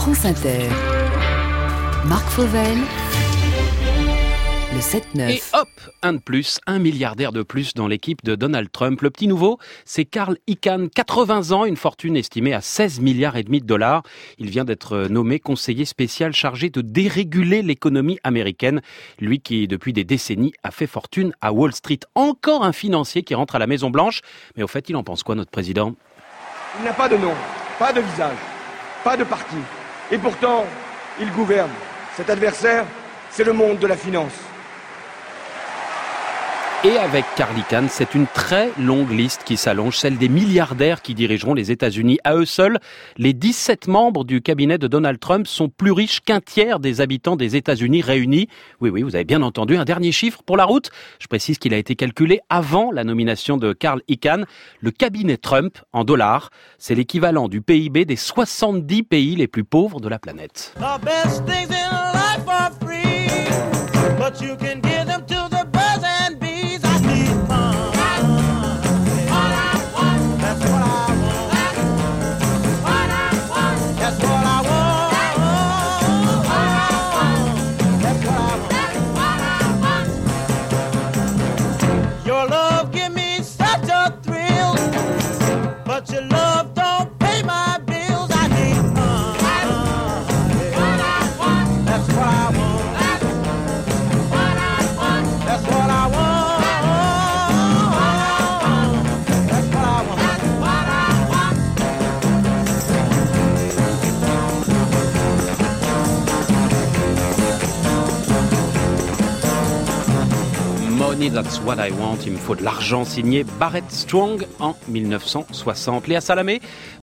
France Inter. Marc Fauvel, le 7-9. Et hop, un de plus, un milliardaire de plus dans l'équipe de Donald Trump. Le petit nouveau, c'est Carl Icahn, 80 ans, une fortune estimée à 16 milliards et demi de dollars. Il vient d'être nommé conseiller spécial chargé de déréguler l'économie américaine. Lui qui, depuis des décennies, a fait fortune à Wall Street. Encore un financier qui rentre à la Maison Blanche. Mais au fait, il en pense quoi, notre président ? Il n'a pas de nom, pas de visage, pas de parti. Et pourtant, il gouverne. Cet adversaire, c'est le monde de la finance. Et avec Carl Icahn, c'est une très longue liste qui s'allonge, celle des milliardaires qui dirigeront les États-Unis. À eux seuls, les 17 membres du cabinet de Donald Trump sont plus riches qu'un tiers des habitants des États-Unis réunis. Oui, vous avez bien entendu, un dernier chiffre pour la route. Je précise qu'il a été calculé avant la nomination de Carl Icahn. Le cabinet Trump, en dollars, c'est l'équivalent du PIB des 70 pays les plus pauvres de la planète. The best things in life are free, but you can give them to the birds and bees. I need fun. All I want, that's what I want. What I want, that's what I want. That's what I want. Your love give me such a thrill, but your love don't pay my bills. I need fun. What I want, that's what I want. That's what I want. That's what I want. That's what I want. Money, that's what I want. Il me faut de l'argent, signé Barrett Strong en 1960. Léa Salamé,